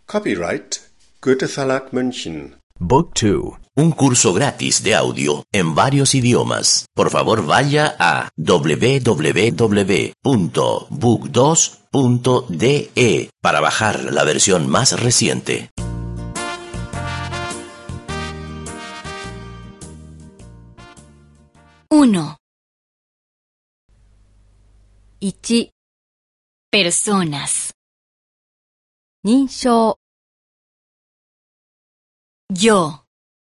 Copyright Goethe Verlag München. Book 2. Un curso gratis de audio en varios idiomas. Por favor, vaya a www.book2.de para bajar la versión más reciente. 1. 1. Personas. 認証 Yo,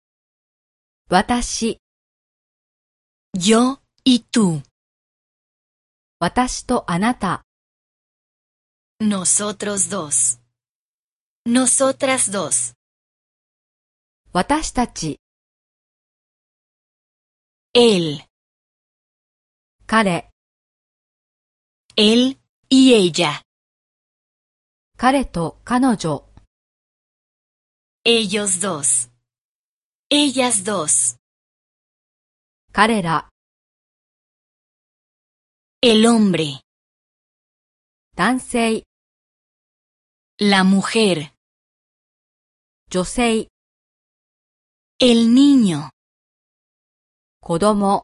私 yo y tú. 私とあなた Nosotros dos. Nosotras dos. 私たち Él, 彼 él y ella. 彼と彼女 Ellos dos. Ellas dos. 彼ら El hombre, 男性 la mujer, 女性 el niño. 子供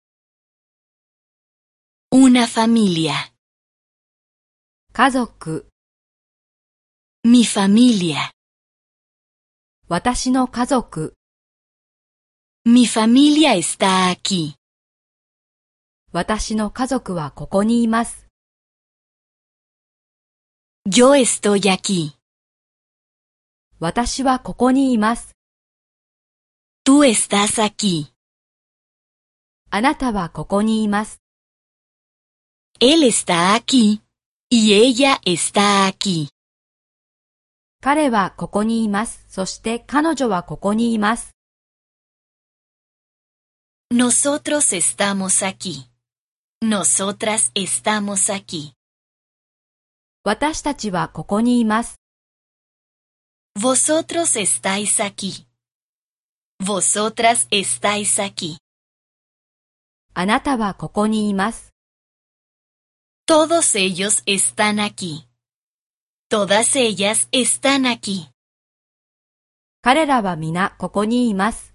Una familia. 家族 Mi familia. 私の家族 Mi familia está aquí. 私の家族はここにいます Yo estoy aquí. 私はここにいます Tú estás aquí. あなたはここにいます Él está aquí. Y ella está aquí. 彼はここにいます。そして彼女はここにいます。 Nosotros estamos aquí. Nosotras estamos aquí. 私たちはここにいます。 Vosotros estáis aquí. Vosotras estáis aquí. あなたはここにいます。 Todos ellos están aquí. Todas ellas están aquí. 彼らは皆ここにいます。